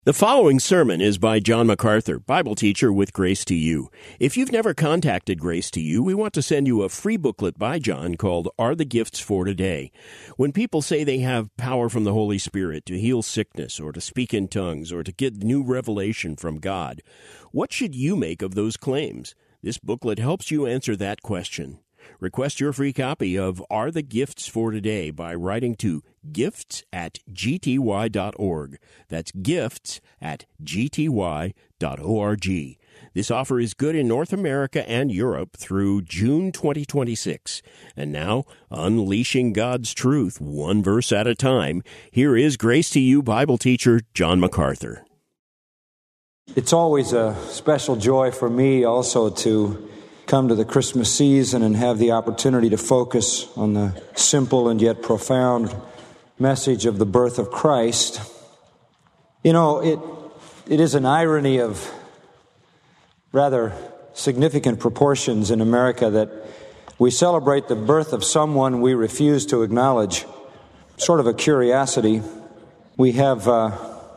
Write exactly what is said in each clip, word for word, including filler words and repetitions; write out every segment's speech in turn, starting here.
The following sermon is by John MacArthur, Bible teacher with Grace to You. If you've never contacted Grace to You, we want to send you a free booklet by John called Are the Gifts for Today? When people say they have power from the Holy Spirit to heal sickness or to speak in tongues or to get new revelation from God, what should you make of those claims? This booklet helps you answer that question. Request your free copy of Are the Gifts for Today by writing to gifts at g t y dot org. That's gifts at g t y dot org. This offer is good in North America and Europe through June twenty twenty-six. And now, unleashing God's truth one verse at a time, here is Grace to You Bible teacher John MacArthur. It's always a special joy for me also to come to the Christmas season and have the opportunity to focus on the simple and yet profound message of the birth of Christ. You know, it it is an irony of rather significant proportions in America that we celebrate the birth of someone we refuse to acknowledge. Sort of a curiosity. We have uh,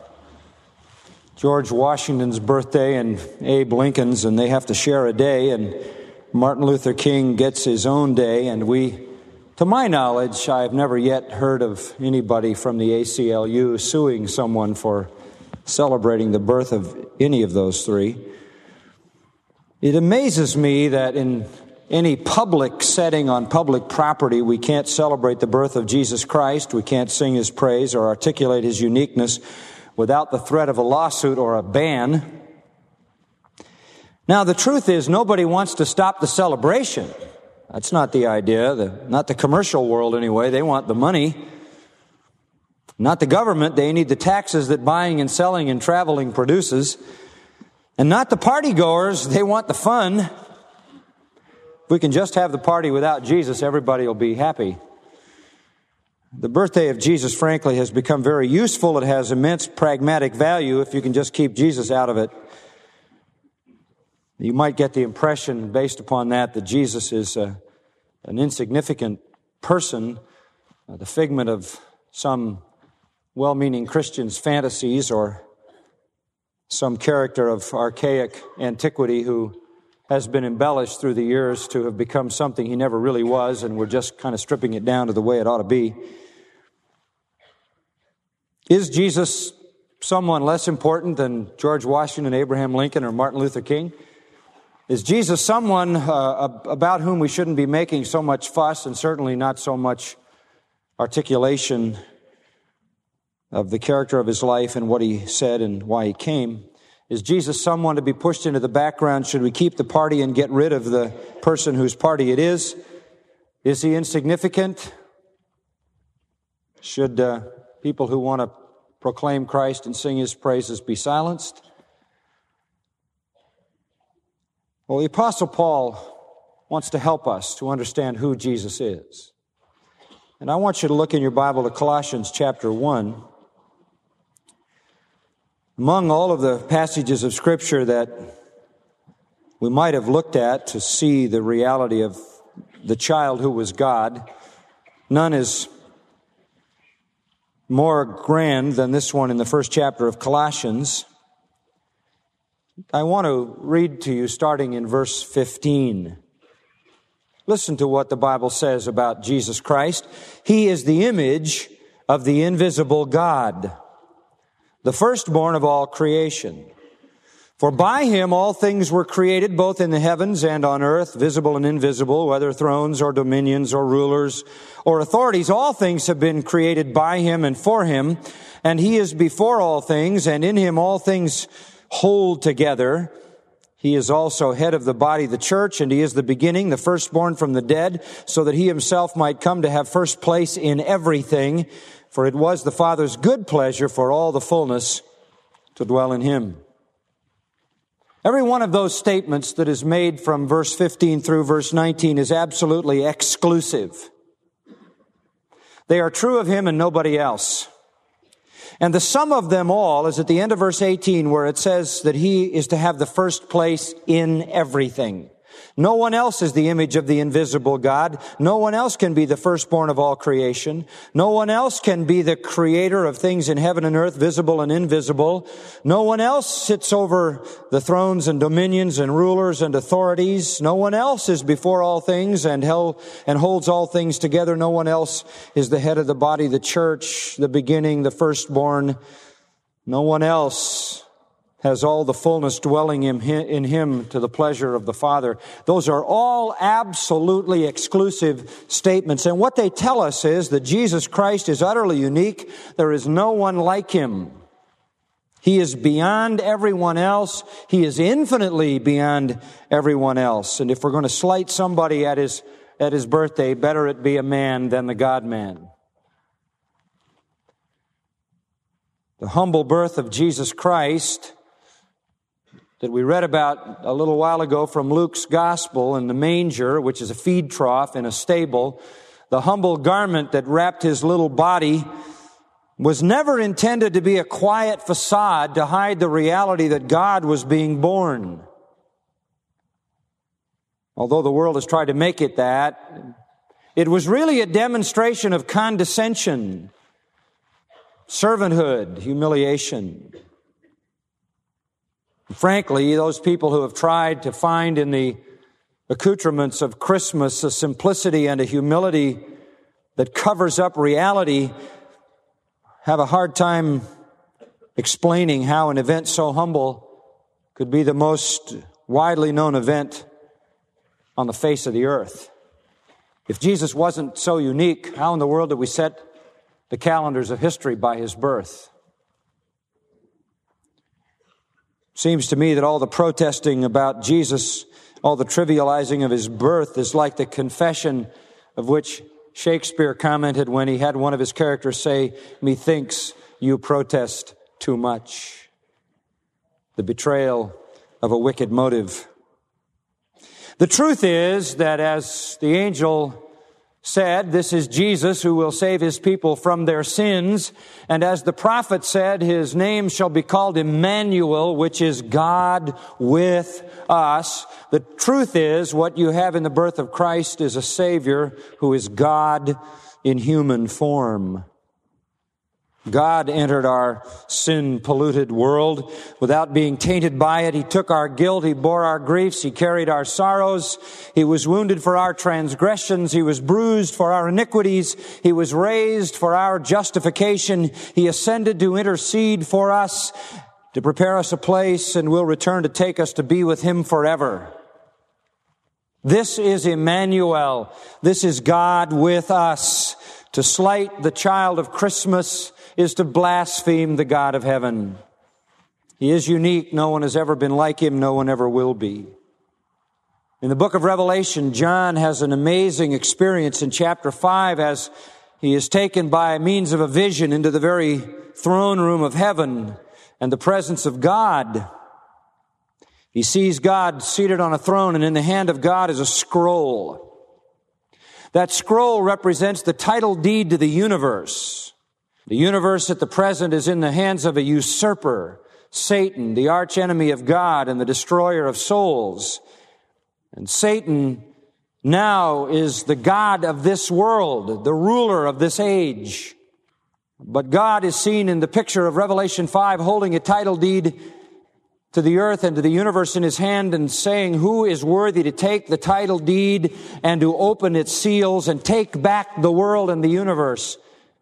George Washington's birthday and Abe Lincoln's, and they have to share a day, and Martin Luther King gets his own day, and we, to my knowledge, I have never yet heard of anybody from the A C L U suing someone for celebrating the birth of any of those three. It amazes me that in any public setting on public property, we can't celebrate the birth of Jesus Christ, we can't sing His praise or articulate His uniqueness without the threat of a lawsuit or a ban. Now, the truth is, nobody wants to stop the celebration. That's not the idea. The, not the commercial world, anyway. They want the money. Not the government. They need the taxes that buying and selling and traveling produces. And not the partygoers. They want the fun. If we can just have the party without Jesus, everybody will be happy. The birthday of Jesus, frankly, has become very useful. It has immense pragmatic value if you can just keep Jesus out of it. You might get the impression, based upon that, that Jesus is uh, an insignificant person, uh, the figment of some well-meaning Christian's fantasies, or some character of archaic antiquity who has been embellished through the years to have become something he never really was, and we're just kind of stripping it down to the way it ought to be. Is Jesus someone less important than George Washington, Abraham Lincoln, or Martin Luther King? Is Jesus someone uh, about whom we shouldn't be making so much fuss, and certainly not so much articulation of the character of His life and what He said and why He came? Is Jesus someone to be pushed into the background? Should we keep the party and get rid of the person whose party it is? Is He insignificant? Should uh, people who want to proclaim Christ and sing His praises be silenced? Well, the Apostle Paul wants to help us to understand who Jesus is. And I want you to look in your Bible to Colossians chapter one. Among all of the passages of Scripture that we might have looked at to see the reality of the child who was God, none is more grand than this one in the first chapter of Colossians. I want to read to you starting in verse fifteen. Listen to what the Bible says about Jesus Christ. He is the image of the invisible God, the firstborn of all creation. For by Him all things were created, both in the heavens and on earth, visible and invisible, whether thrones or dominions or rulers or authorities. All things have been created by Him and for Him, and He is before all things, and in Him all things hold together. He is also head of the body, the church, and He is the beginning, the firstborn from the dead, so that He Himself might come to have first place in everything. For it was the Father's good pleasure for all the fullness to dwell in Him. Every one of those statements that is made from verse fifteen through verse nineteen is absolutely exclusive. They are true of Him and nobody else. And the sum of them all is at the end of verse eighteen, where it says that He is to have the first place in everything. No one else is the image of the invisible God. No one else can be the firstborn of all creation. No one else can be the creator of things in heaven and earth, visible and invisible. No one else sits over the thrones and dominions and rulers and authorities. No one else is before all things and held, and holds all things together. No one else is the head of the body, the church, the beginning, the firstborn. No one else has all the fullness dwelling in him to the pleasure of the Father. Those are all absolutely exclusive statements. And what they tell us is that Jesus Christ is utterly unique. There is no one like him. He is beyond everyone else. He is infinitely beyond everyone else. And if we're going to slight somebody at his, at his birthday, better it be a man than the God-man. The humble birth of Jesus Christ that we read about a little while ago from Luke's gospel in the manger, which is a feed trough in a stable, the humble garment that wrapped his little body was never intended to be a quiet facade to hide the reality that God was being born. Although the world has tried to make it that, it was really a demonstration of condescension, servanthood, humiliation. Frankly, those people who have tried to find in the accoutrements of Christmas a simplicity and a humility that covers up reality have a hard time explaining how an event so humble could be the most widely known event on the face of the earth. If Jesus wasn't so unique, how in the world did we set the calendars of history by his birth? Seems to me that all the protesting about Jesus, all the trivializing of his birth is like the confession of which Shakespeare commented when he had one of his characters say, "Methinks you protest too much." The betrayal of a wicked motive. The truth is that, as the angel said, this is Jesus who will save his people from their sins. And as the prophet said, his name shall be called Emmanuel, which is God with us. The truth is, what you have in the birth of Christ is a Savior who is God in human form. God entered our sin-polluted world without being tainted by it. He took our guilt. He bore our griefs. He carried our sorrows. He was wounded for our transgressions. He was bruised for our iniquities. He was raised for our justification. He ascended to intercede for us, to prepare us a place, and will return to take us to be with him forever. This is Emmanuel. This is God with us. To slight the child of Christmas is to blaspheme the God of heaven. He is unique. No one has ever been like him. No one ever will be. In the book of Revelation, John has an amazing experience in chapter five as he is taken by means of a vision into the very throne room of heaven and the presence of God. He sees God seated on a throne, and in the hand of God is a scroll. That scroll represents the title deed to the universe. The universe at the present is in the hands of a usurper, Satan, the archenemy of God and the destroyer of souls. And Satan now is the God of this world, the ruler of this age. But God is seen in the picture of Revelation five holding a title deed to the earth and to the universe in his hand and saying, who is worthy to take the title deed and to open its seals and take back the world and the universe?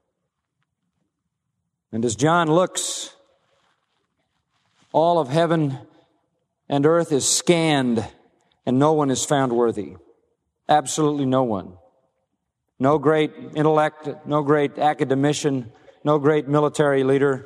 And as John looks, all of heaven and earth is scanned and no one is found worthy. Absolutely no one. No great intellect, no great academician, no great military leader,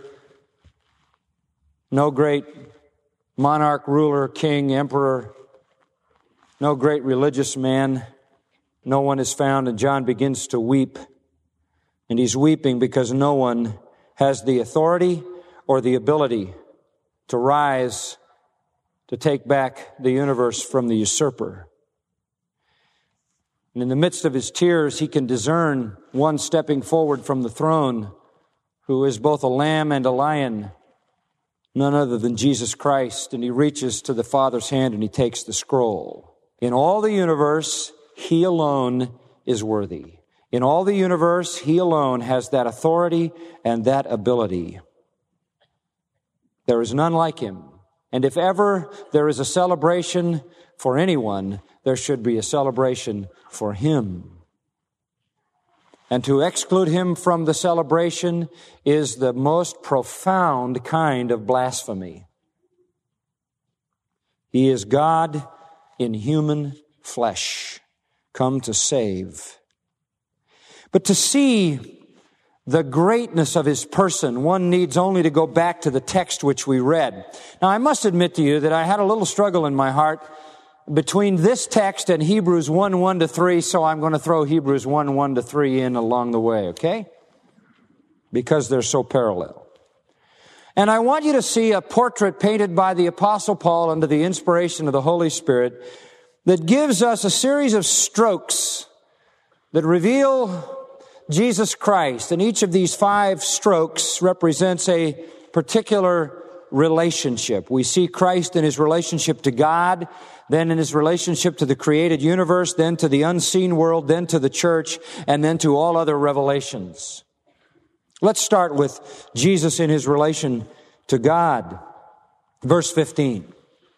no great monarch, ruler, king, emperor, no great religious man. No one is found, and John begins to weep. And he's weeping because no one has the authority or the ability to rise to take back the universe from the usurper. And in the midst of his tears, he can discern one stepping forward from the throne who is both a lamb and a lion, none other than Jesus Christ. And he reaches to the Father's hand and he takes the scroll. In all the universe, He alone is worthy. In all the universe, He alone has that authority and that ability. There is none like Him. And if ever there is a celebration for anyone, there should be a celebration for Him. And to exclude Him from the celebration is the most profound kind of blasphemy. He is God in human flesh, come to save. But to see the greatness of His person, one needs only to go back to the text which we read. Now, I must admit to you that I had a little struggle in my heart between this text and Hebrews one, one to three, so I'm going to throw Hebrews one, one to three in along the way, okay? Because they're so parallel. And I want you to see a portrait painted by the Apostle Paul under the inspiration of the Holy Spirit that gives us a series of strokes that reveal Jesus Christ. And each of these five strokes represents a particular relationship. We see Christ in His relationship to God, then in His relationship to the created universe, then to the unseen world, then to the church, and then to all other revelations. Let's start with Jesus in His relation to God. Verse fifteen.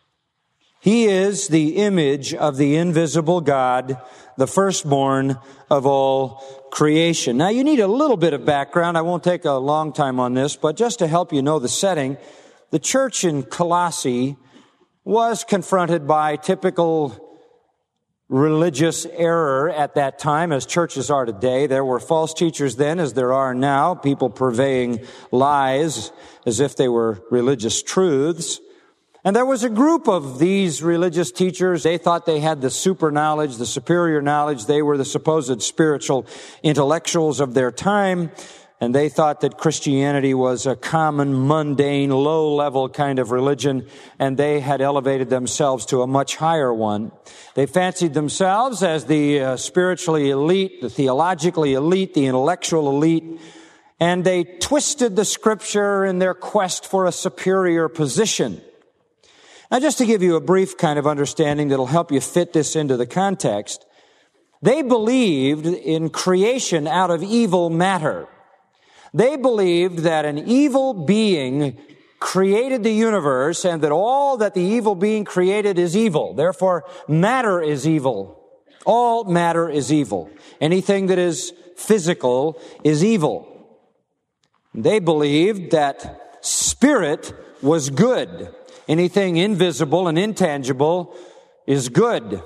He is the image of the invisible God, the firstborn of all creation. Now, you need a little bit of background. I won't take a long time on this, but just to help you know the setting, the church in Colossae was confronted by typical religious error at that time, as churches are today. There were false teachers then, as there are now, people purveying lies as if they were religious truths. And there was a group of these religious teachers. They thought they had the super knowledge, the superior knowledge. They were the supposed spiritual intellectuals of their time. And they thought that Christianity was a common, mundane, low-level kind of religion, and they had elevated themselves to a much higher one. They fancied themselves as the uh, spiritually elite, the theologically elite, the intellectual elite, and they twisted the Scripture in their quest for a superior position. Now, just to give you a brief kind of understanding that'll help you fit this into the context, they believed in creation out of evil matter. They believed that an evil being created the universe and that all that the evil being created is evil. Therefore, matter is evil. All matter is evil. Anything that is physical is evil. They believed that spirit was good. Anything invisible and intangible is good.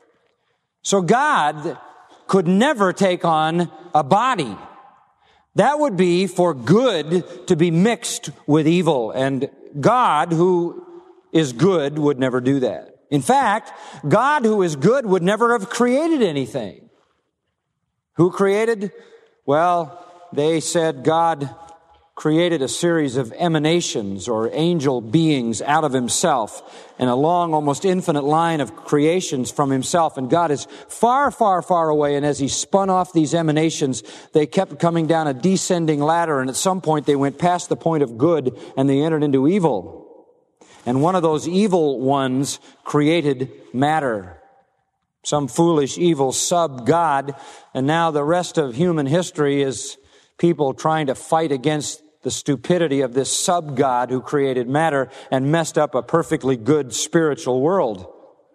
So God could never take on a body. That would be for good to be mixed with evil. And God, who is good, would never do that. In fact, God, who is good, would never have created anything. Who created? Well, they said God created a series of emanations or angel beings out of Himself and a long, almost infinite line of creations from Himself. And God is far, far, far away. And as He spun off these emanations, they kept coming down a descending ladder. And at some point, they went past the point of good and they entered into evil. And one of those evil ones created matter. Some foolish, evil sub-God. And now the rest of human history is people trying to fight against the stupidity of this sub-God who created matter and messed up a perfectly good spiritual world.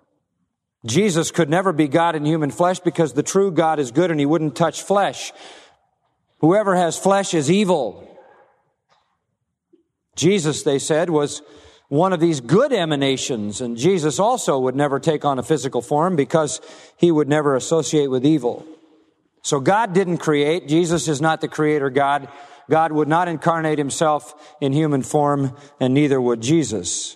Jesus could never be God in human flesh because the true God is good and He wouldn't touch flesh. Whoever has flesh is evil. Jesus, they said, was one of these good emanations, and Jesus also would never take on a physical form because He would never associate with evil. So God didn't create. Jesus is not the creator God. God would not incarnate Himself in human form, and neither would Jesus.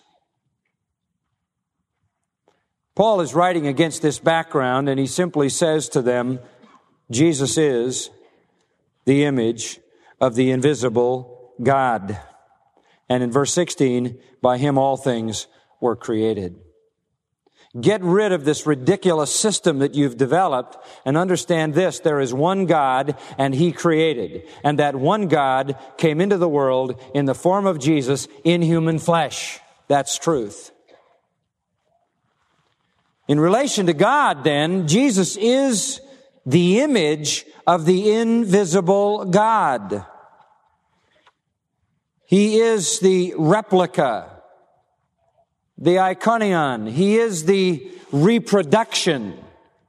Paul is writing against this background, and he simply says to them, Jesus is the image of the invisible God. And in verse sixteen, by Him all things were created. Get rid of this ridiculous system that you've developed and understand this. There is one God and He created. And that one God came into the world in the form of Jesus in human flesh. That's truth. In relation to God, then, Jesus is the image of the invisible God. He is the replica, the iconion. He is the reproduction.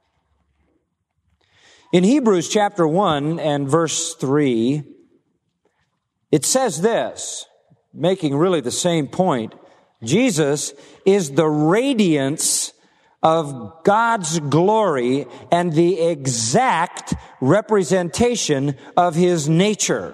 In Hebrews chapter one and verse three, it says this, making really the same point. Jesus is the radiance of God's glory and the exact representation of His nature.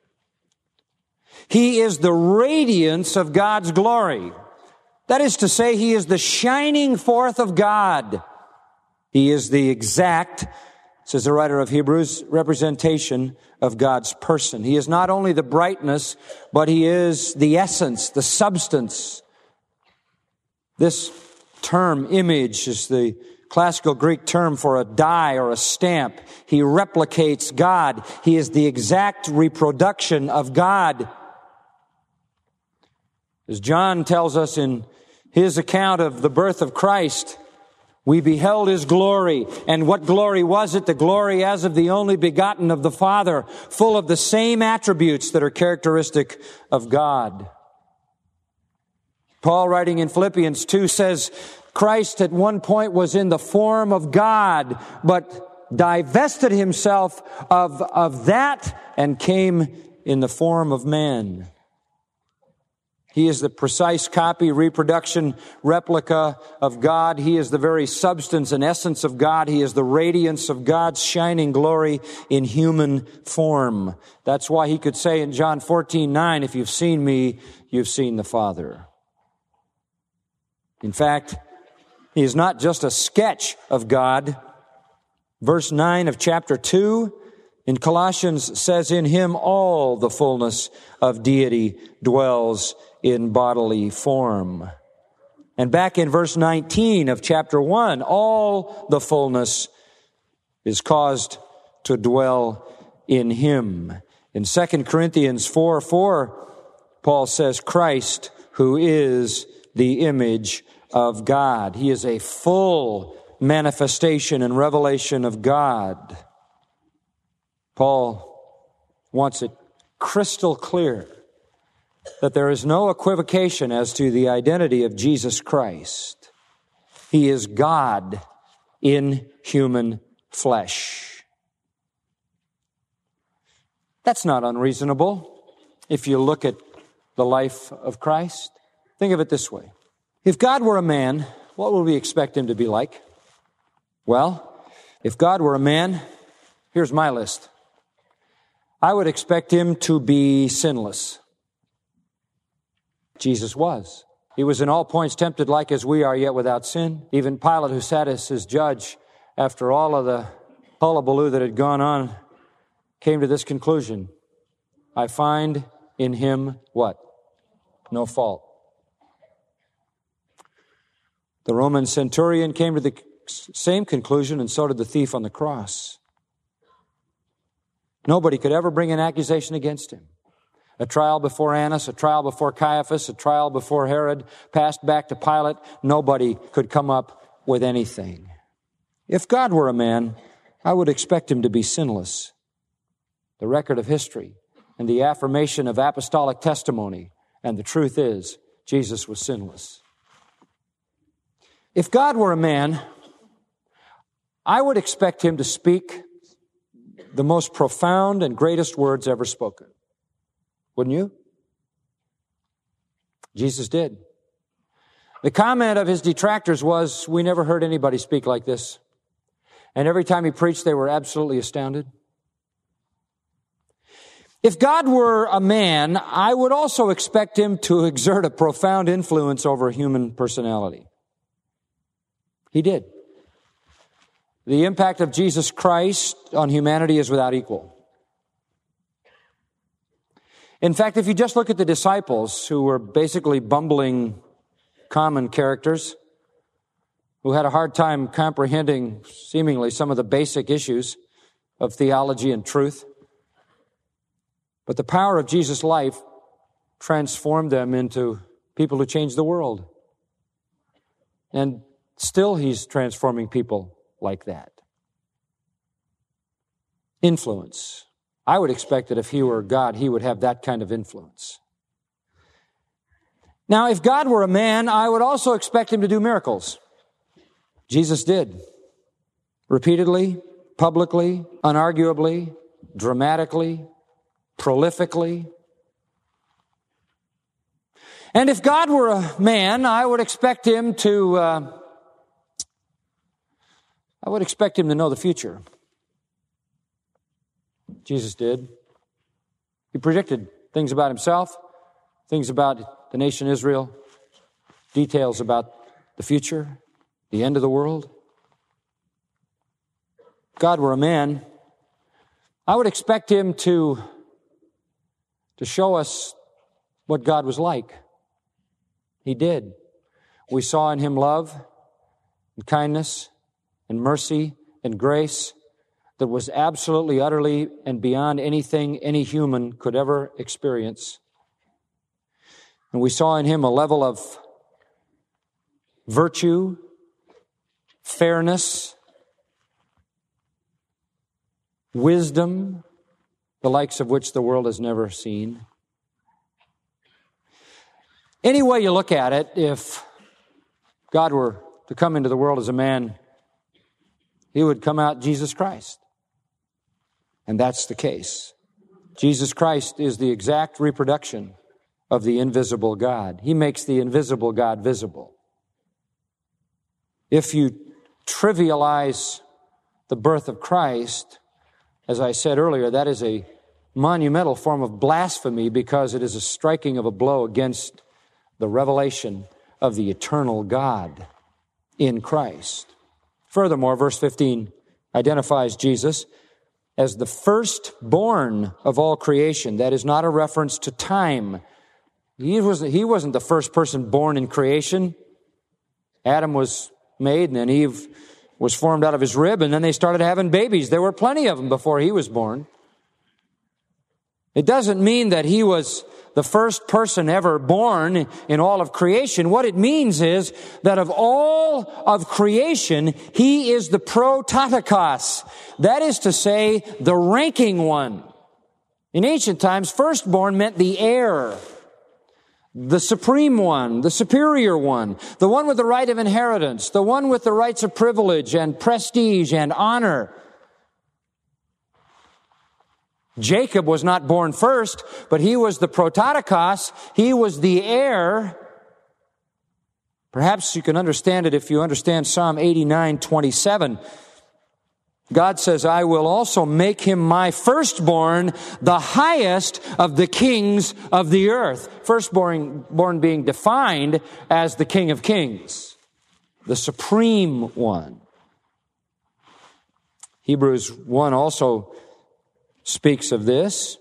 He is the radiance of God's glory. That is to say, He is the shining forth of God. He is the exact, says the writer of Hebrews, representation of God's person. He is not only the brightness, but He is the essence, the substance. This term, image, is the classical Greek term for a die or a stamp. He replicates God. He is the exact reproduction of God. As John tells us in his account of the birth of Christ, we beheld His glory. And what glory was it? The glory as of the only begotten of the Father, full of the same attributes that are characteristic of God. Paul, writing in Philippians two, says, Christ at one point was in the form of God, but divested Himself of, of that and came in the form of man. He is the precise copy, reproduction, replica of God. He is the very substance and essence of God. He is the radiance of God's shining glory in human form. That's why He could say in John fourteen nine, if you've seen me, you've seen the Father. In fact, He is not just a sketch of God. Verse nine of chapter two in Colossians says, in Him all the fullness of deity dwells in bodily form. And back in verse nineteen of chapter one, all the fullness is caused to dwell in Him. In Second Corinthians four four, Paul says, Christ, who is the image of God. He is a full manifestation and revelation of God. Paul wants it crystal clear that there is no equivocation as to the identity of Jesus Christ. He is God in human flesh. That's not unreasonable if you look at the life of Christ. Think of it this way. If God were a man, what would we expect Him to be like? Well, if God were a man, here's my list. I would expect Him to be sinless. Jesus was. He was in all points tempted like as we are, yet without sin. Even Pilate, who sat as His judge, after all of the hullabaloo that had gone on, came to this conclusion. I find in Him what? No fault. The Roman centurion came to the same conclusion, and so did the thief on the cross. Nobody could ever bring an accusation against Him. A trial before Annas, a trial before Caiaphas, a trial before Herod, passed back to Pilate. Nobody could come up with anything. If God were a man, I would expect Him to be sinless. The record of history and the affirmation of apostolic testimony, and the truth is, Jesus was sinless. If God were a man, I would expect Him to speak the most profound and greatest words ever spoken. Wouldn't you? Jesus did. The comment of His detractors was, we never heard anybody speak like this. And every time He preached, they were absolutely astounded. If God were a man, I would also expect Him to exert a profound influence over human personality. He did. The impact of Jesus Christ on humanity is without equal. In fact, if you just look at the disciples, who were basically bumbling common characters, who had a hard time comprehending seemingly some of the basic issues of theology and truth, but the power of Jesus' life transformed them into people who changed the world. And Still, he's transforming people like that. Influence. I would expect that if he were God, he would have that kind of influence. Now, if God were a man, I would also expect him to do miracles. Jesus did. Repeatedly, publicly, unarguably, dramatically, prolifically. And if God were a man, I would expect him to, uh, I would expect him to know the future. Jesus did. He predicted things about himself, things about the nation Israel, details about the future, the end of the world. If God were a man, I would expect him to, to show us what God was like. He did. We saw in him love and kindness and mercy and grace that was absolutely, utterly, and beyond anything any human could ever experience. And we saw in him a level of virtue, fairness, wisdom, the likes of which the world has never seen. Any way you look at it, if God were to come into the world as a man, he would come out Jesus Christ. And that's the case. Jesus Christ is the exact reproduction of the invisible God. He makes the invisible God visible. If you trivialize the birth of Christ, as I said earlier, that is a monumental form of blasphemy because it is a striking of a blow against the revelation of the eternal God in Christ. Furthermore, verse fifteen identifies Jesus as the firstborn of all creation. That is not a reference to time. He wasn't, he wasn't the first person born in creation. Adam was made, and then Eve was formed out of his rib, and then they started having babies. There were plenty of them before he was born. It doesn't mean that he was the first person ever born in all of creation. What it means is that of all of creation, he is the prototokos. That is to say, the ranking one. In ancient times, firstborn meant the heir, the supreme one, the superior one, the one with the right of inheritance, the one with the rights of privilege and prestige and honor. Jacob was not born first, but he was the prototokos. He was the heir. Perhaps you can understand it if you understand Psalm eighty-nine twenty-seven. God says, I will also make him my firstborn, the highest of the kings of the earth. Firstborn born being defined as the King of Kings, the supreme one. Hebrews one also speaks of this.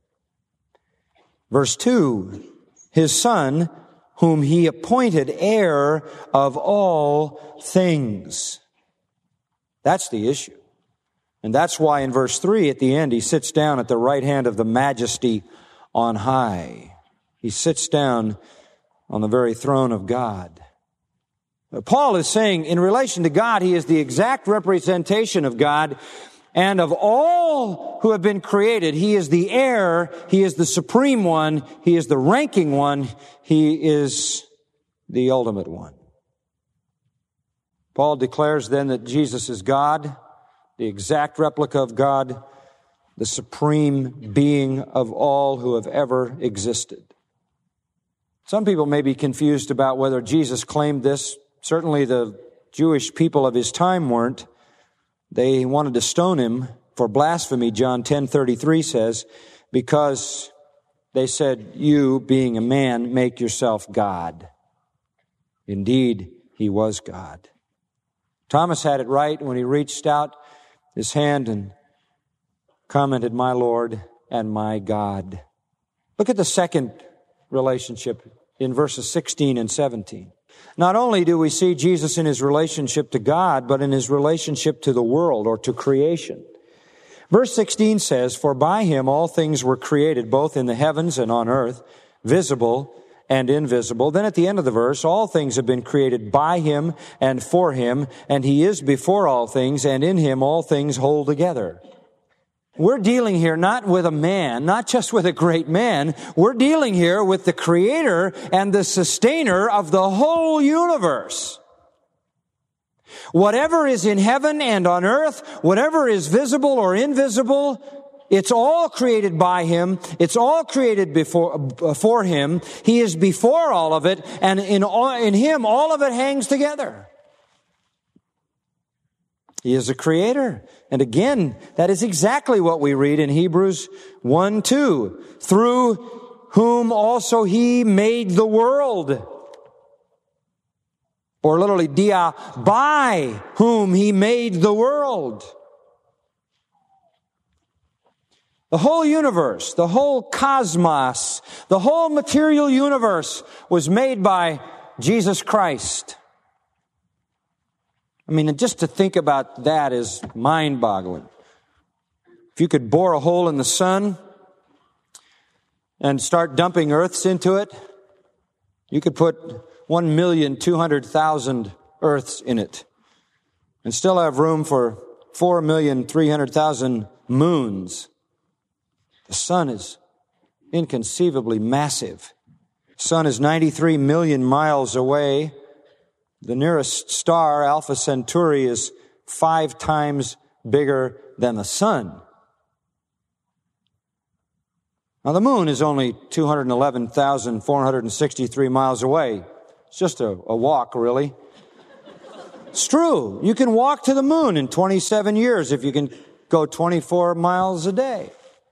Verse two, his Son, whom he appointed heir of all things. That's the issue. And that's why in verse three, at the end, he sits down at the right hand of the Majesty on high. He sits down on the very throne of God. Paul is saying, in relation to God, he is the exact representation of God. And of all who have been created, he is the heir, he is the supreme one, he is the ranking one, he is the ultimate one. Paul declares then that Jesus is God, the exact replica of God, the supreme being of all who have ever existed. Some people may be confused about whether Jesus claimed this. Certainly the Jewish people of his time weren't. They wanted to stone him for blasphemy, John ten thirty-three says, because they said, you, being a man, make yourself God. Indeed, he was God. Thomas had it right when he reached out his hand and commented, my Lord and my God. Look at the second relationship in verses sixteen and seventeen. Not only do we see Jesus in his relationship to God, but in his relationship to the world or to creation. Verse sixteen says, for by him all things were created, both in the heavens and on earth, visible and invisible. Then at the end of the verse, all things have been created by him and for him, and he is before all things, and in him all things hold together. We're dealing here not with a man, not just with a great man. We're dealing here with the creator and the sustainer of the whole universe. Whatever is in heaven and on earth, whatever is visible or invisible, it's all created by him. It's all created before, for him. He is before all of it, and in, all, in him all of it hangs together. He is a creator. And again, that is exactly what we read in Hebrews one two. Through whom also he made the world. Or literally, dia, by whom he made the world. The whole universe, the whole cosmos, the whole material universe was made by Jesus Christ. I mean, just to think about that is mind-boggling. If you could bore a hole in the sun and start dumping earths into it, you could put one million two hundred thousand earths in it and still have room for four million three hundred thousand moons. The sun is inconceivably massive. The sun is ninety-three million miles away. The nearest star, Alpha Centauri, is five times bigger than the sun. Now, the moon is only two hundred eleven thousand four hundred sixty-three miles away. It's just a, a walk, really. It's true. You can walk to the moon in twenty-seven years if you can go twenty-four miles a day.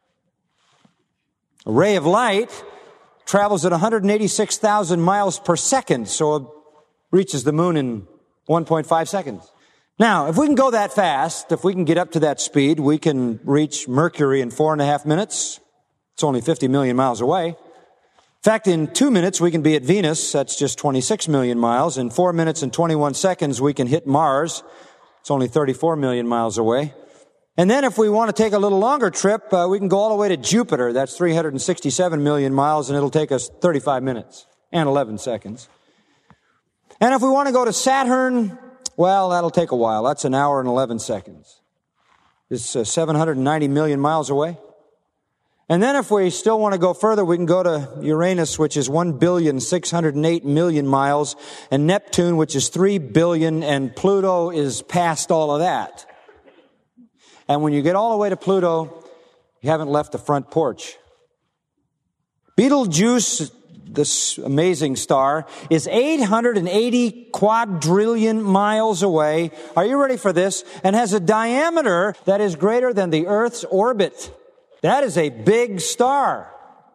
A ray of light travels at one hundred eighty-six thousand miles per second, so it reaches the moon in one point five seconds. Now, if we can go that fast, if we can get up to that speed, we can reach Mercury in four and a half minutes. It's only fifty million miles away. In fact, in two minutes, we can be at Venus. That's just twenty-six million miles. In four minutes and twenty-one seconds, we can hit Mars. It's only thirty-four million miles away. And then if we want to take a little longer trip, uh, we can go all the way to Jupiter. That's three hundred sixty-seven million miles, and it'll take us thirty-five minutes and eleven seconds. And if we want to go to Saturn, well, that'll take a while. That's an hour and eleven seconds. It's uh, seven hundred ninety million miles away. And then if we still want to go further, we can go to Uranus, which is one billion six hundred eight million miles, and Neptune, which is three billion, and Pluto is past all of that. And when you get all the way to Pluto, you haven't left the front porch. Betelgeuse, this amazing star, is eight hundred eighty quadrillion miles away. Are you ready for this? And has a diameter that is greater than the Earth's orbit. That is a big star.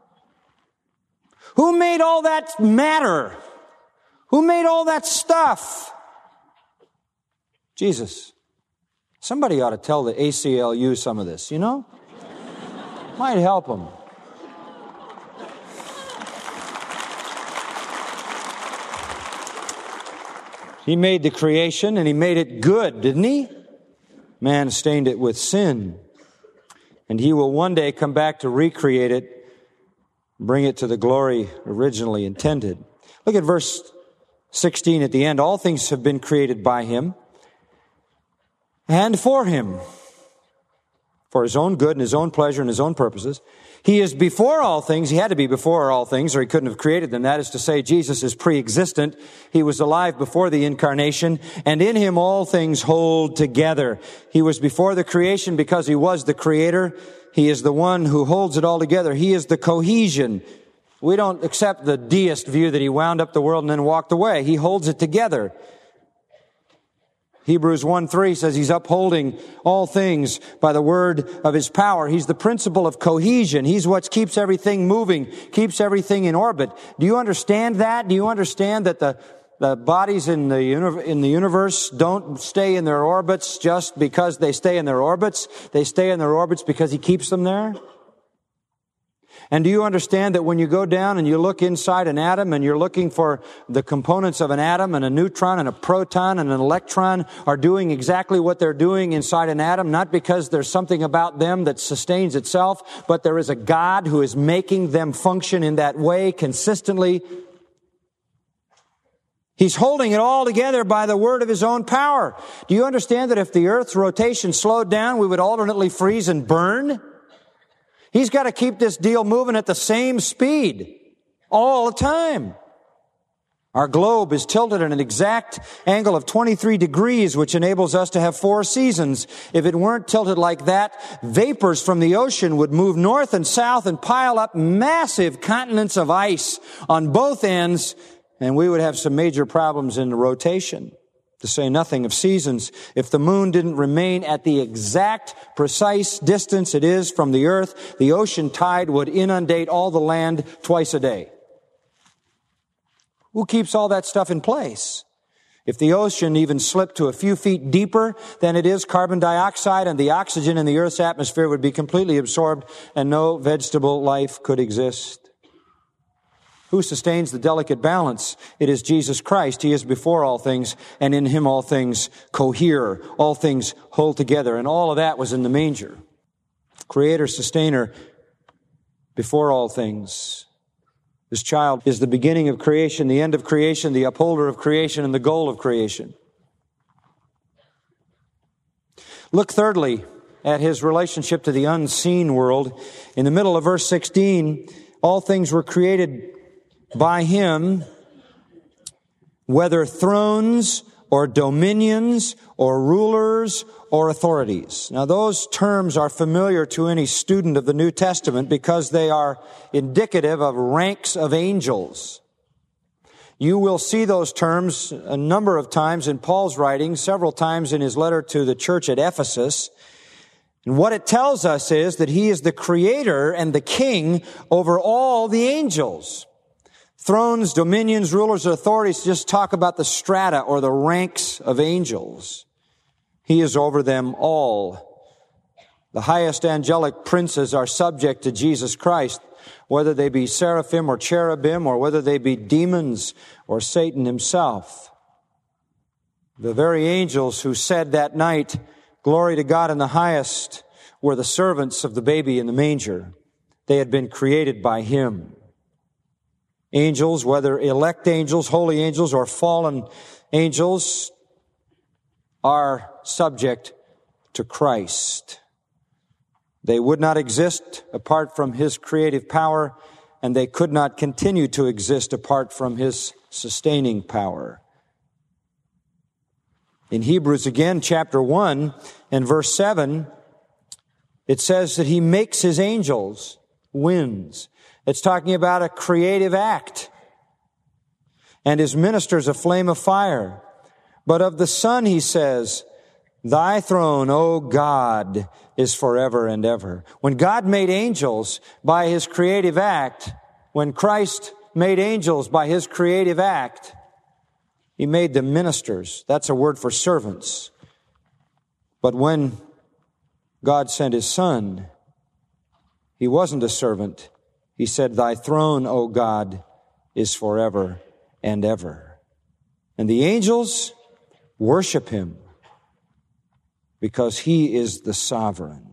Who made all that matter? Who made all that stuff? Jesus. Somebody ought to tell the A C L U some of this, you know? Might help them. He made the creation and he made it good, didn't he? Man stained it with sin. And he will one day come back to recreate it, bring it to the glory originally intended. Look at verse sixteen at the end. All things have been created by him and for him, for his own good and his own pleasure and his own purposes. He is before all things. He had to be before all things, or he couldn't have created them. That is to say, Jesus is pre-existent. He was alive before the incarnation, and in him all things hold together. He was before the creation because he was the creator. He is the one who holds it all together. He is the cohesion. We don't accept the deist view that he wound up the world and then walked away. He holds it together. Hebrews one three says he's upholding all things by the word of his power. He's the principle of cohesion. He's what keeps everything moving, keeps everything in orbit. Do you understand that? Do you understand that the, the bodies in the, uni- in the universe don't stay in their orbits just because they stay in their orbits? They stay in their orbits because he keeps them there? And do you understand that when you go down and you look inside an atom and you're looking for the components of an atom, and a neutron and a proton and an electron are doing exactly what they're doing inside an atom, not because there's something about them that sustains itself, but there is a God who is making them function in that way consistently He's holding it all together by the word of his own power. Do you understand that if the earth's rotation slowed down, we would alternately freeze and burn? He's got to keep this deal moving at the same speed all the time. Our globe is tilted at an exact angle of twenty-three degrees, which enables us to have four seasons. If it weren't tilted like that, vapors from the ocean would move north and south and pile up massive continents of ice on both ends, and we would have some major problems in the rotation, to say nothing of seasons. If the moon didn't remain at the exact, precise distance it is from the earth, the ocean tide would inundate all the land twice a day. Who keeps all that stuff in place? If the ocean even slipped to a few feet deeper than it is, carbon dioxide and the oxygen in the earth's atmosphere would be completely absorbed and no vegetable life could exist. Who sustains the delicate balance? It is Jesus Christ. He is before all things, and in him all things cohere, all things hold together. And all of that was in the manger. Creator, sustainer, before all things. This child is the beginning of creation, the end of creation, the upholder of creation, and the goal of creation. Look thirdly at his relationship to the unseen world. In the middle of verse sixteen, all things were created by him, whether thrones or dominions or rulers or authorities. Now, those terms are familiar to any student of the New Testament because they are indicative of ranks of angels. You will see those terms a number of times in Paul's writings, several times in his letter to the church at Ephesus. And what it tells us is that he is the creator and the king over all the angels. Thrones, dominions, rulers, authorities just talk about the strata or the ranks of angels. He is over them all. The highest angelic princes are subject to Jesus Christ, whether they be seraphim or cherubim, or whether they be demons or Satan himself. The very angels who said that night, "Glory to God in the highest," were the servants of the baby in the manger. They had been created by him. Angels, whether elect angels, holy angels, or fallen angels, are subject to Christ. They would not exist apart from his creative power, and they could not continue to exist apart from his sustaining power. In Hebrews again, chapter one and verse seven, it says that he makes his angels winds. It's talking about a creative act. And his ministers a flame of fire. But of the Son, he says, "Thy throne, O God, is forever and ever." When God made angels by his creative act, when Christ made angels by his creative act, he made them ministers. That's a word for servants. But when God sent his Son, he wasn't a servant. He said, "Thy throne, O God, is forever and ever." And the angels worship him because he is the sovereign.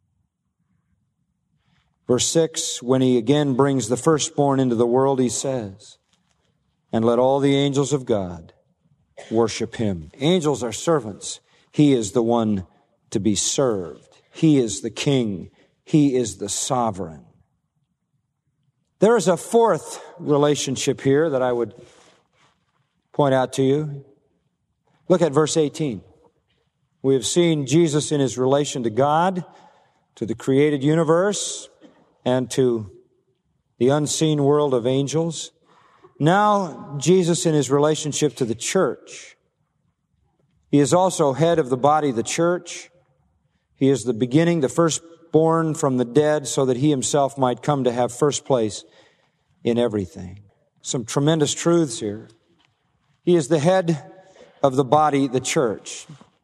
Verse six, when he again brings the firstborn into the world, he says, "And let all the angels of God worship him." Angels are servants. He is the one to be served. He is the king. He is the sovereign. There is a fourth relationship here that I would point out to you. Look at verse eighteen. We have seen Jesus in his relation to God, to the created universe, and to the unseen world of angels. Now, Jesus in his relationship to the church. He is also head of the body, the church. He is the beginning, the firstborn from the dead, so that he himself might come to have first place in everything. Some tremendous truths here. He is the head of the body, the church.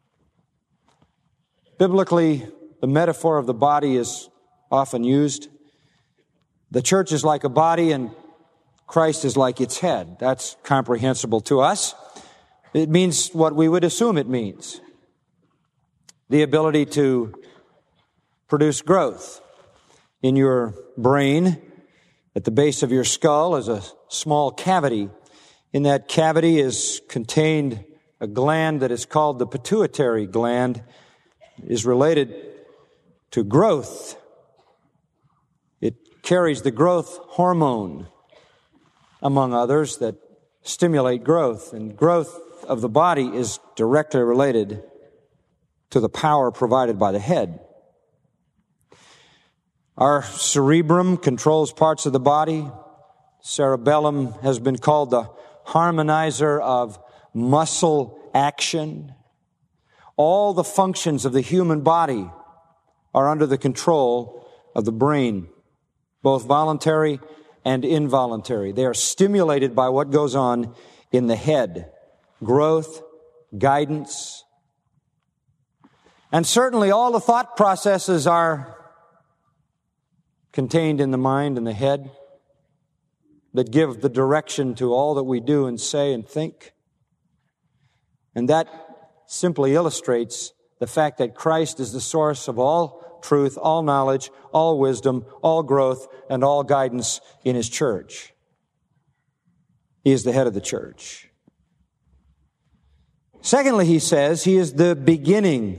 Biblically, the metaphor of the body is often used. The church is like a body and Christ is like its head. That's comprehensible to us. It means what we would assume it means. The ability to produce growth. In your brain, at the base of your skull, is a small cavity In that cavity is contained a gland that is called the pituitary gland. It is related to growth. It carries the growth hormone, among others, that stimulate growth. And growth of the body is directly related to the power provided by the head. Our cerebrum controls parts of the body. Cerebellum has been called the harmonizer of muscle action. All the functions of the human body are under the control of the brain, both voluntary and involuntary. They are stimulated by what goes on in the head. Growth, guidance. And certainly all the thought processes are contained in the mind and the head that give the direction to all that we do and say and think. And that simply illustrates the fact that Christ is the source of all truth, all knowledge, all wisdom, all growth, and all guidance in His church. He is the head of the church. Secondly, he says, He is the beginning.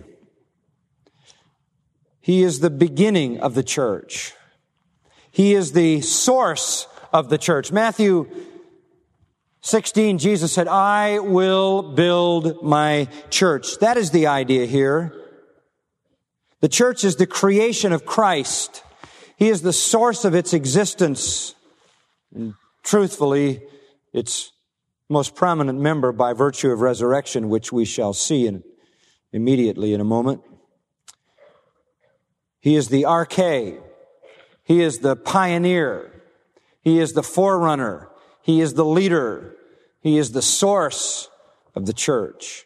He is the beginning of the church. He is the source of the church. Matthew sixteen, Jesus said, I will build my church. That is the idea here. The church is the creation of Christ. He is the source of its existence. And truthfully, its most prominent member by virtue of resurrection, which we shall see in, immediately in a moment. He is the arche. He is the pioneer. He is the forerunner. He is the leader. He is the source of the church.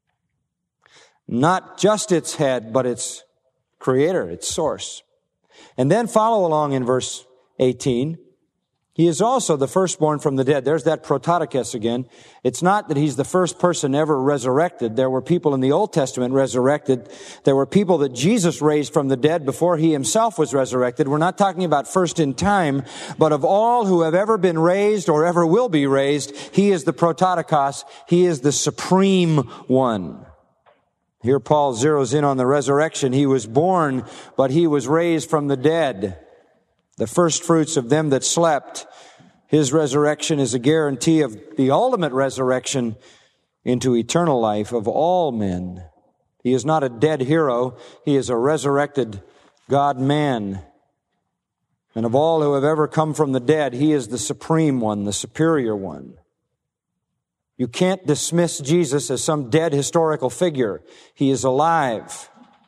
Not just its head, but its creator, its source. And then follow along in verse eighteen. He is also the firstborn from the dead. There's that prototokos again. It's not that he's the first person ever resurrected. There were people in the Old Testament resurrected. There were people that Jesus raised from the dead before he himself was resurrected. We're not talking about first in time, but of all who have ever been raised or ever will be raised, he is the prototokos. He is the supreme one. Here Paul zeroes in on the resurrection. He was born, but he was raised from the dead. The first fruits of them that slept. His resurrection is a guarantee of the ultimate resurrection into eternal life of all men. He is not a dead hero. He is a resurrected God-man. And of all who have ever come from the dead, he is the supreme one, the superior one. You can't dismiss Jesus as some dead historical figure. He is alive.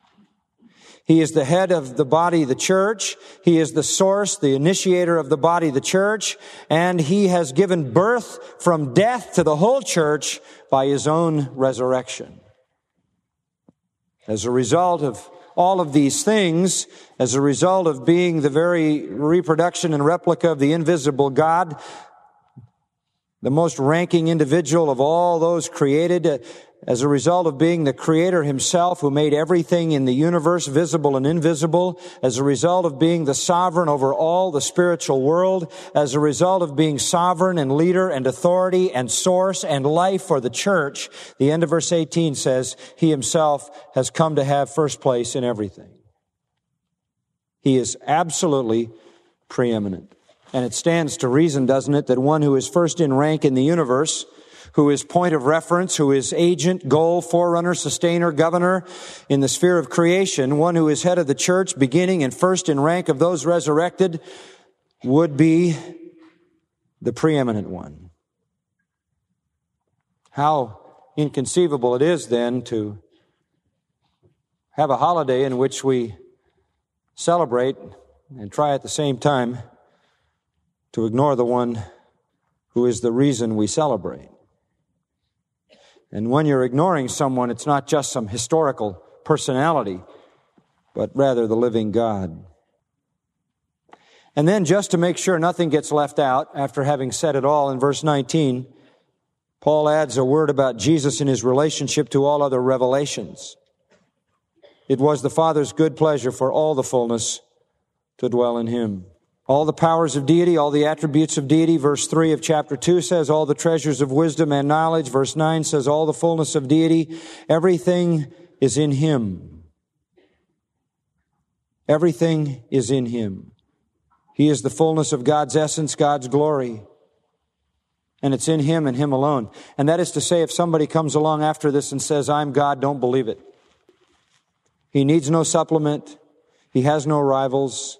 He is the head of the body, the church. He is the source, the initiator of the body, the church. And he has given birth from death to the whole church by his own resurrection. As a result of all of these things, as a result of being the very reproduction and replica of the invisible God, the most ranking individual of all those created, as a result of being the Creator himself who made everything in the universe visible and invisible, as a result of being the sovereign over all the spiritual world, as a result of being sovereign and leader and authority and source and life for the church, the end of verse eighteen says, he himself has come to have first place in everything. He is absolutely preeminent. And it stands to reason, doesn't it, that one who is first in rank in the universe, who is point of reference, who is agent, goal, forerunner, sustainer, governor in the sphere of creation, one who is head of the church, beginning and first in rank of those resurrected, would be the preeminent one. How inconceivable it is then to have a holiday in which we celebrate and try at the same time to ignore the one who is the reason we celebrate. And when you're ignoring someone, it's not just some historical personality, but rather the living God. And then just to make sure nothing gets left out, after having said it all in verse nineteen, Paul adds a word about Jesus in his relationship to all other revelations. It was the Father's good pleasure for all the fullness to dwell in him. All the powers of deity, all the attributes of deity. Verse three of chapter two says all the treasures of wisdom and knowledge. Verse nine says all the fullness of deity. Everything is in Him. Everything is in Him. He is the fullness of God's essence, God's glory. And it's in Him and Him alone. And that is to say, if somebody comes along after this and says, I'm God, don't believe it. He needs no supplement. He has no rivals.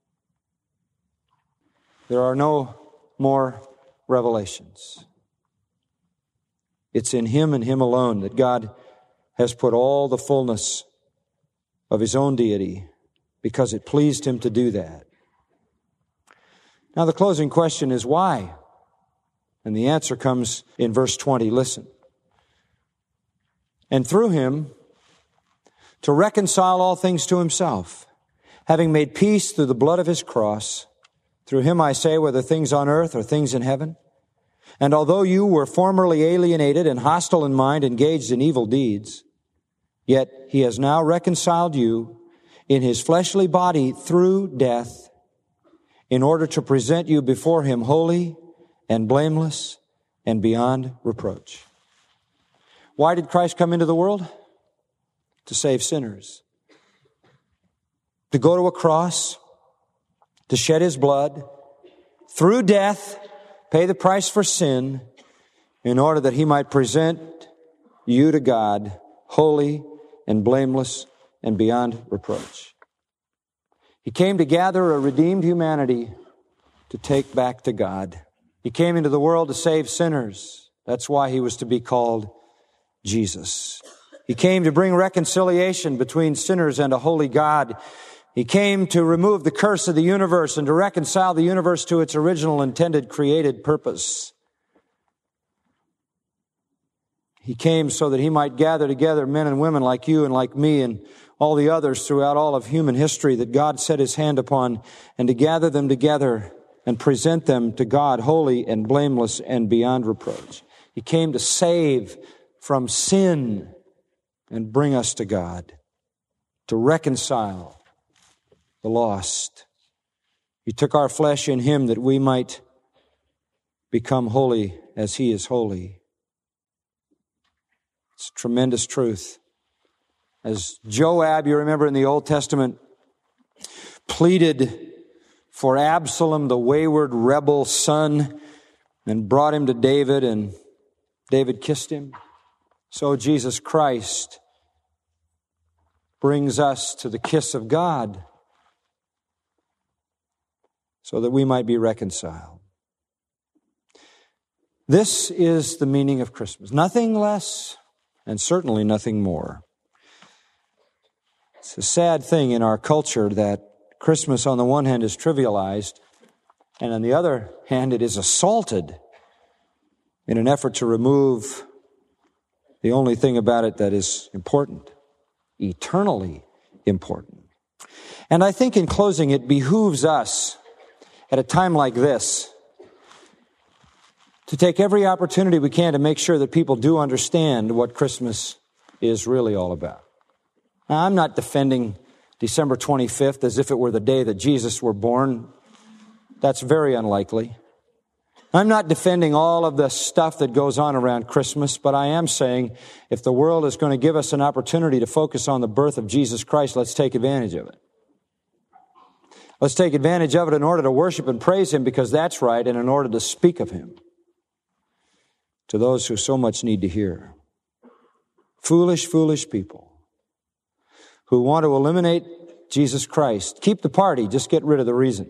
There are no more revelations. It's in Him and Him alone that God has put all the fullness of His own deity because it pleased Him to do that. Now the closing question is why? And the answer comes in verse twenty. Listen. And through Him to reconcile all things to Himself, having made peace through the blood of His cross. Through Him I say, whether things on earth or things in heaven. And although you were formerly alienated and hostile in mind, engaged in evil deeds, yet He has now reconciled you in His fleshly body through death, in order to present you before Him holy and blameless and beyond reproach. Why did Christ come into the world? To save sinners. To go to a cross, to shed His blood, through death, pay the price for sin, in order that He might present you to God, holy and blameless and beyond reproach. He came to gather a redeemed humanity to take back to God. He came into the world to save sinners. That's why He was to be called Jesus. He came to bring reconciliation between sinners and a holy God. He came to remove the curse of the universe and to reconcile the universe to its original intended created purpose. He came so that He might gather together men and women like you and like me and all the others throughout all of human history that God set His hand upon, and to gather them together and present them to God holy and blameless and beyond reproach. He came to save from sin and bring us to God, to reconcile the lost. He took our flesh in Him that we might become holy as He is holy. It's a tremendous truth. As Joab, you remember in the Old Testament, pleaded for Absalom, the wayward rebel son, and brought him to David, and David kissed him. So Jesus Christ brings us to the kiss of God so that we might be reconciled. This is the meaning of Christmas. Nothing less and certainly nothing more. It's a sad thing in our culture that Christmas on the one hand is trivialized, and on the other hand it is assaulted in an effort to remove the only thing about it that is important, eternally important. And I think in closing it behooves us at a time like this to take every opportunity we can to make sure that people do understand what Christmas is really all about. Now, I'm not defending December twenty-fifth as if it were the day that Jesus were born. That's very unlikely. I'm not defending all of the stuff that goes on around Christmas, but I am saying if the world is going to give us an opportunity to focus on the birth of Jesus Christ, let's take advantage of it. Let's take advantage of it in order to worship and praise Him because that's right, and in order to speak of Him to those who so much need to hear. Foolish, foolish people who want to eliminate Jesus Christ. Keep the party, just get rid of the reason.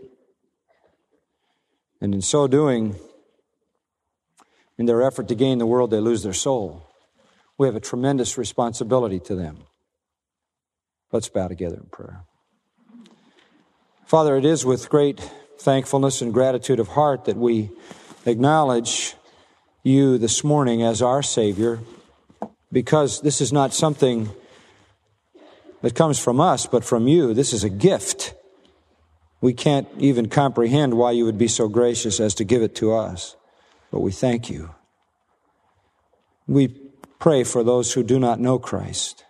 And in so doing, in their effort to gain the world, they lose their soul. We have a tremendous responsibility to them. Let's bow together in prayer. Father, it is with great thankfulness and gratitude of heart that we acknowledge You this morning as our Savior, because this is not something that comes from us, but from You. This is a gift. We can't even comprehend why You would be so gracious as to give it to us, but we thank You. We pray for those who do not know Christ.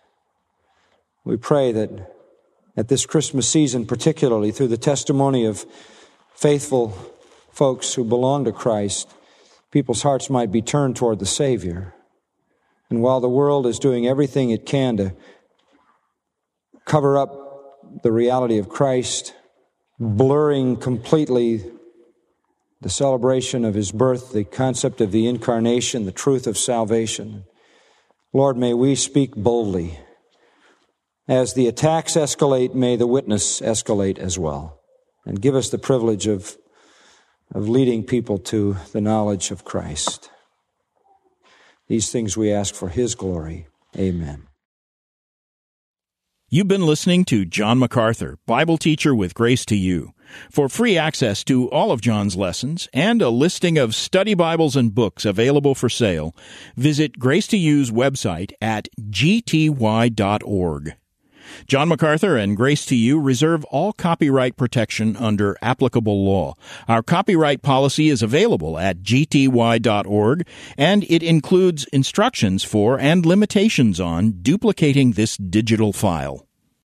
We pray that at this Christmas season, particularly through the testimony of faithful folks who belong to Christ, people's hearts might be turned toward the Savior. And while the world is doing everything it can to cover up the reality of Christ, blurring completely the celebration of His birth, the concept of the incarnation, the truth of salvation, Lord, may we speak boldly. As the attacks escalate, may the witness escalate as well. And give us the privilege of, of leading people to the knowledge of Christ. These things we ask for His glory. Amen. You've been listening to John MacArthur, Bible teacher with Grace to You. For free access to all of John's lessons and a listing of study Bibles and books available for sale, visit Grace to You's website at g t y dot org. John MacArthur and Grace to You reserve all copyright protection under applicable law. Our copyright policy is available at g t y dot org, and it includes instructions for and limitations on duplicating this digital file.